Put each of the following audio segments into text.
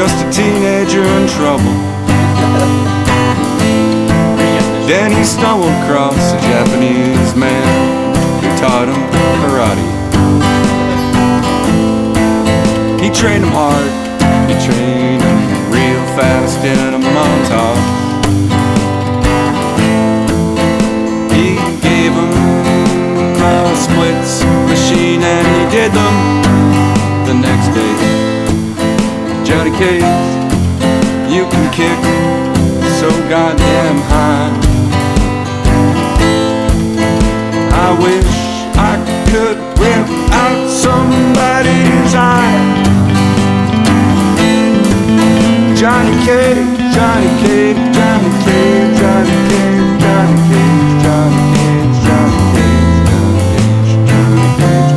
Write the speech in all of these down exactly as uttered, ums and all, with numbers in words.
just a teenager in trouble. Then he stumbled across a Japanese man who taught him karate. He trained him hard, he trained him real fast in a montage. He gave him a splits machine and he did them the next day. Johnny Cage, you can kick so goddamn high. I wish I could rip out somebody's eye. Johnny Cage, Johnny Cage, Johnny Cage, Johnny Cage, Johnny Cage, Johnny Cage, Johnny Cage, Johnny Cage, Johnny Cage.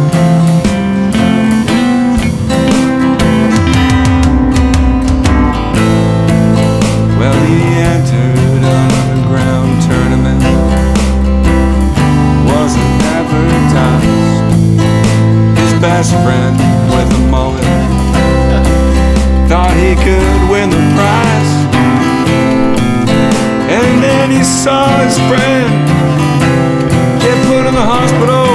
Well, he entered an underground tournament. Wasn't advertised. His best friend with a mullet thought he could win the prize. And then he saw his friend get put in the hospital.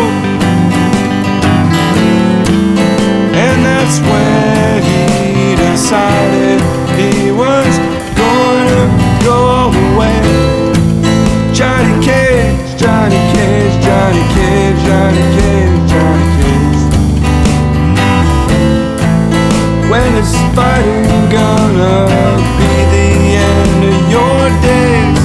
And that's when he decided he was going to go away. Johnny Cage, Johnny Cage, Johnny Cage, Johnny Cage, Johnny Cage. When is fighting gonna be the end of your days?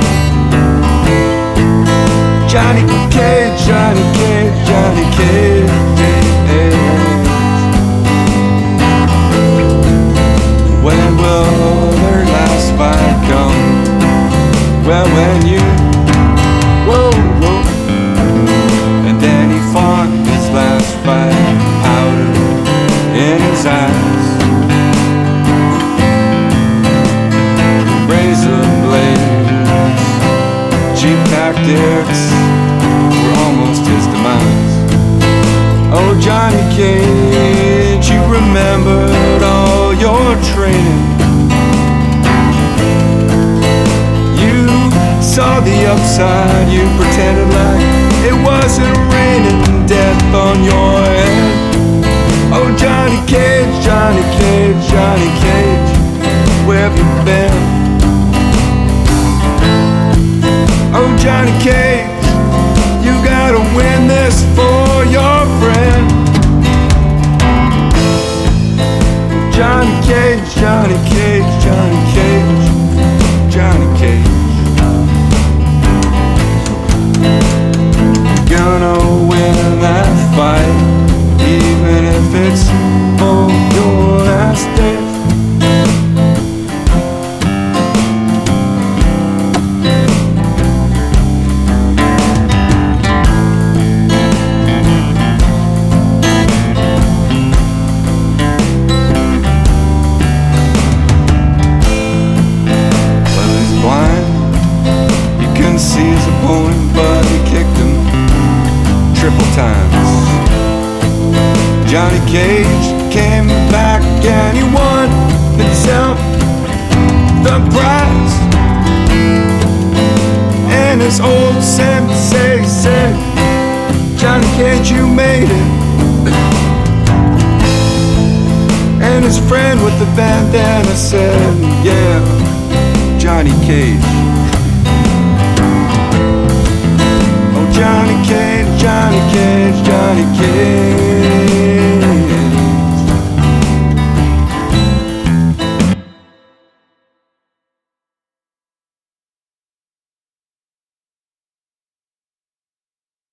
Johnny Cage, Johnny Cage, Johnny Cage. When will their last fight come? Well, when you, whoa, whoa. And then he fought his last fight, powder in his eyes. Razor blades, cheap tactics were almost his demise. Oh, Johnny Cage, you remembered all your training. You saw the upside, you pretended like it wasn't raining death on your head. Oh, Johnny Cage, Johnny Cage, Johnny Cage, where have you been? Oh, Johnny Cage, you gotta win this for your friend. Johnny Cage, Johnny Cage, Johnny Cage, Johnny Cage. Gonna win that fight, even if it's for your last day. Well, he's blind, he couldn't see his opponent, but he kicked him triple times. Johnny Cage came back and he won himself the prize. And his old sensei said, Johnny Cage, you made it. And his friend with the bandana said, yeah, Johnny Cage. Oh, Johnny Cage, Johnny Cage, Johnny Cage.